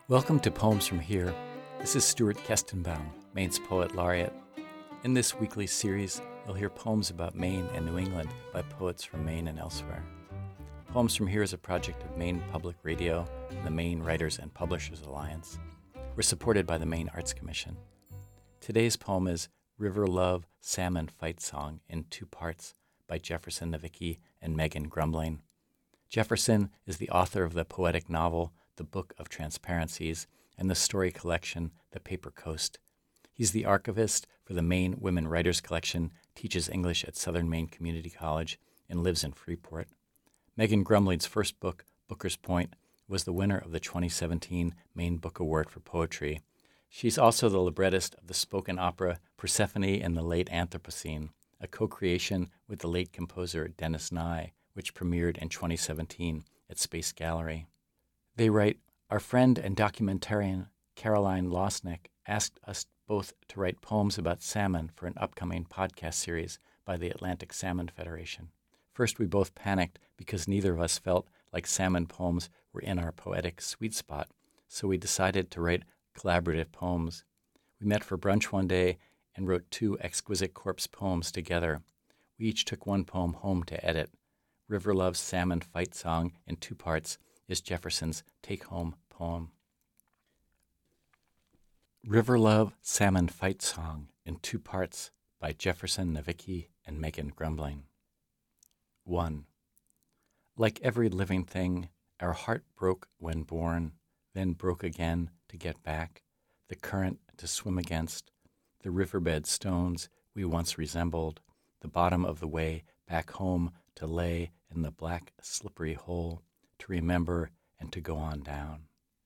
Welcome to Poems from Here. This is Stuart Kestenbaum, Maine's Poet Laureate. In this weekly series, you'll hear poems about Maine and New England by poets from Maine and elsewhere. Poems from Here is a project of Maine Public Radio and the Maine Writers and Publishers Alliance. We're supported by the Maine Arts Commission. Today's poem is River Love Salmon Fight Song in two parts by Jefferson Nowicki and Megan Grumbling. Jefferson is the author of the poetic novel The Book of Transparencies and the story collection The Paper Coast. He's the archivist for the Maine Women Writers Collection, teaches English at Southern Maine Community College, and lives in Freeport. Megan Grumbling's first book, Booker's Point, was the winner of the 2017 Maine Book Award for Poetry. She's also the librettist of the spoken opera Persephone in the Late Anthropocene, a co-creation with the late composer Dennis Nye, which premiered in 2017 at Space Gallery. They write, our friend and documentarian Caroline Losnick asked us both to write poems about salmon for an upcoming podcast series by the Atlantic Salmon Federation. First, we both panicked because neither of us felt like salmon poems were in our poetic sweet spot, so we decided to write collaborative poems. We met for brunch one day and wrote two exquisite corpse poems together. We each took one poem home to edit. River Love's Salmon Fight Song in two parts is Jefferson's take-home poem. River Love Salmon Fight Song in two parts by Jefferson Nowicki and Megan Grumbling. 1. Like every living thing, our heart broke when born, then broke again to get back, the current to swim against, the riverbed stones we once resembled, the bottom of the way back home to lay in the black slippery hole, to remember and to go on down.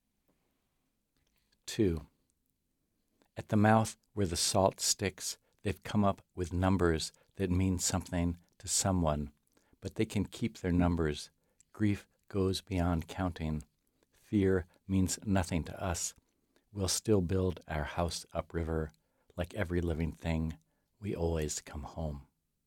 2. At the mouth where the salt sticks, they've come up with numbers that mean something to someone, but they can keep their numbers. Grief goes beyond counting. Fear means nothing to us. We'll still build our house upriver. Like every living thing, we always come home.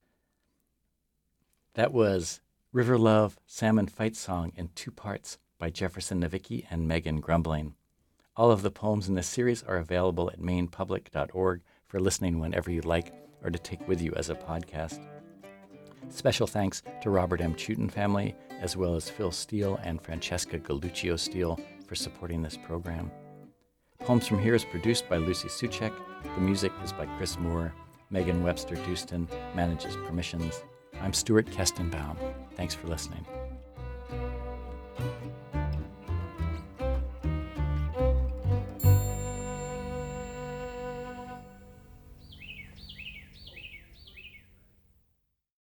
That was River Love Salmon Fight Song in two parts by Jefferson Nowicki and Megan Grumbling. All of the poems in this series are available at mainepublic.org for listening whenever you like or to take with you as a podcast. Special thanks to Robert M. Chutin family, as well as Phil Steele and Francesca Galluccio Steele for supporting this program. Poems from Here is produced by Lucy Suchek. The music is by Chris Moore. Megan Webster Dustin manages permissions. I'm Stuart Kestenbaum. Thanks for listening.